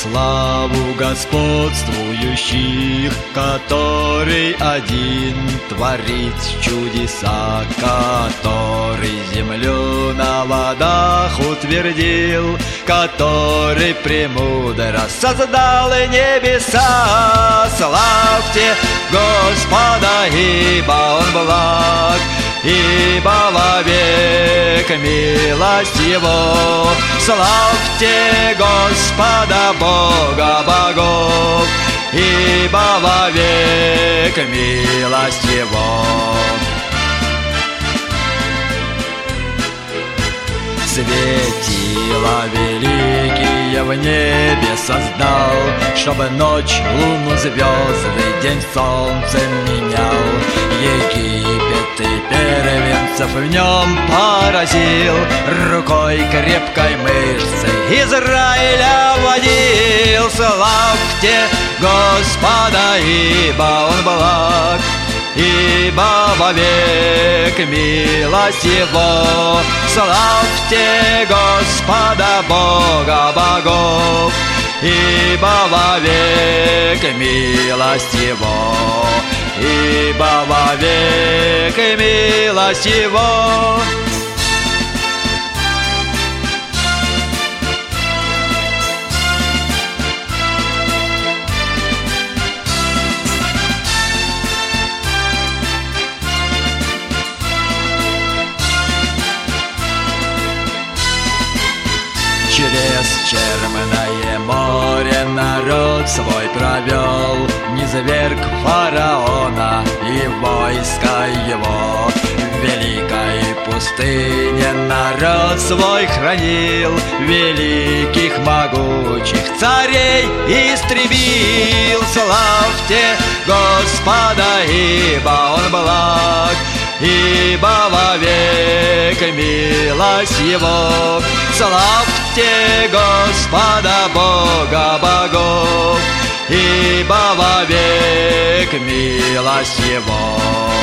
славу господствующих, который один творит чудеса, который землю на водах утвердил, который премудро создал небеса. Славьте Господа, ибо Он благ, ибо вовек милость Его. Славьте Господа, Бога богов, ибо вовек милость Его. Светила великие в небе создал, чтобы ночь, луну, звезды, день, солнце менял. Египет и первенцев в нем поразил, рукой крепкой мышцей Израиля водил. Славьте Господа, ибо Он благ, ибо вовек милость Его. Славьте Господа, Бога богов, ибо вовек милость Его, ибо вовек милость Его. Через Черное море народ свой провел, низверг фараона и войска его. В великой пустыне народ свой хранил, великих могучих царей истребил. Славьте Господа, ибо Он благ, ибо вовек милость Его. Славьте Господа, Бога богов, ибо вовек милость Его.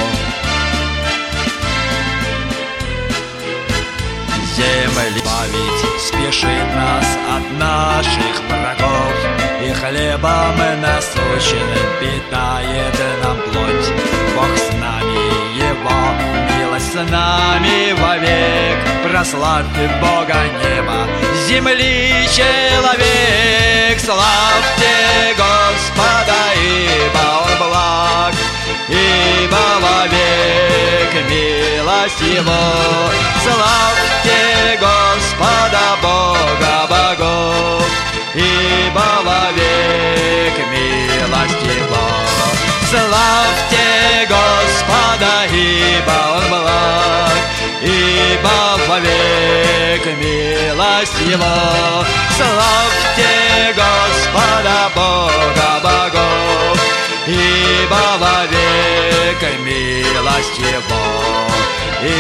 Земли избавить спешит нас от наших врагов, и хлебом насущным питает нам плоть. Бог с нами, Его милость с нами вовек. Прославьте Бога неба, земли человек. Славьте Господа, ибо Он благ, ибо вовек милость Его. Славьте Господа, Бога богов, ибо вовек милость Его. Славьте Господа, ибо Он благ, ибо вовек милость Его. Славьте Господа, Бога богов, ибо вовек милость Его.